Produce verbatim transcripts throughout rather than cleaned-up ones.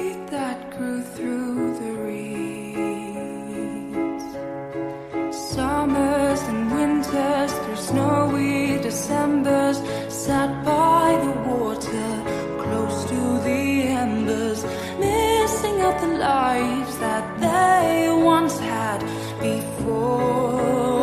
seed that grew through the reeds. Summers and winters, through snowy Decembers, sat by the water, close to the embers, missing out the lives that they once had before.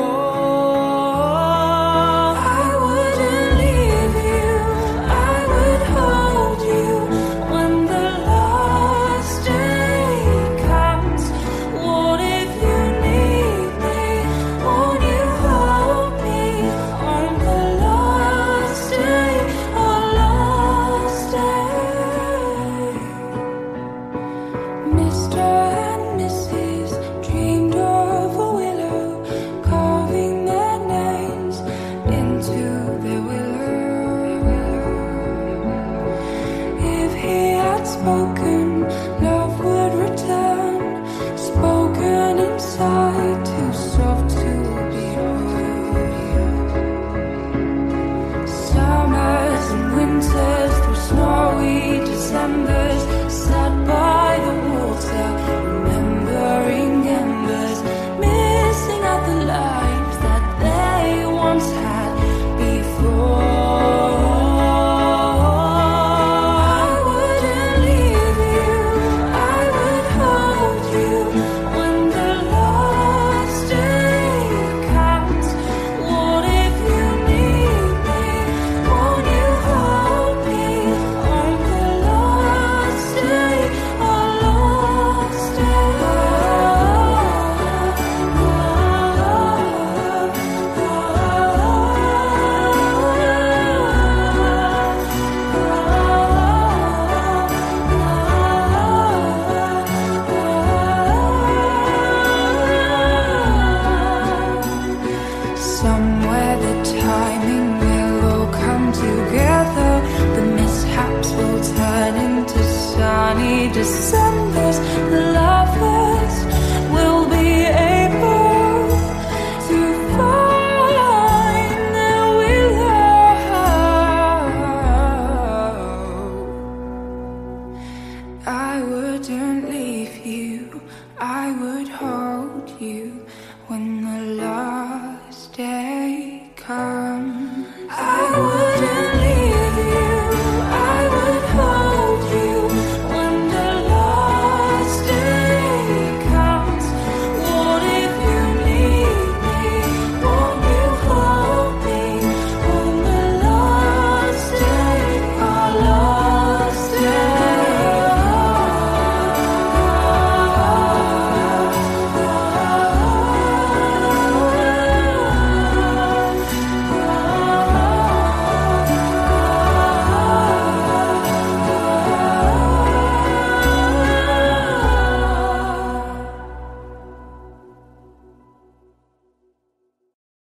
I wouldn't leave you, I would hold you when the last day comes. What if you need me? Won't you hold me on the last day, our last day? Mister and Missus dreamed of a willow, carving their names into their willow. If he had spoken, love would return, spoken inside, too soft to be heard. Summers and winters, through snowy Decembers, sat by the water, remembering embers, missing out the lives that they once had before. I wouldn't leave you, I would hold you when the last day comes. What if you need me? Won't you hold me on the last day, our last day? Somewhere the timing will all come together. The mishaps will turn into sunny Decembers. The lovers will be able to find their willow. I wouldn't leave you, I would hold you when the last day comes.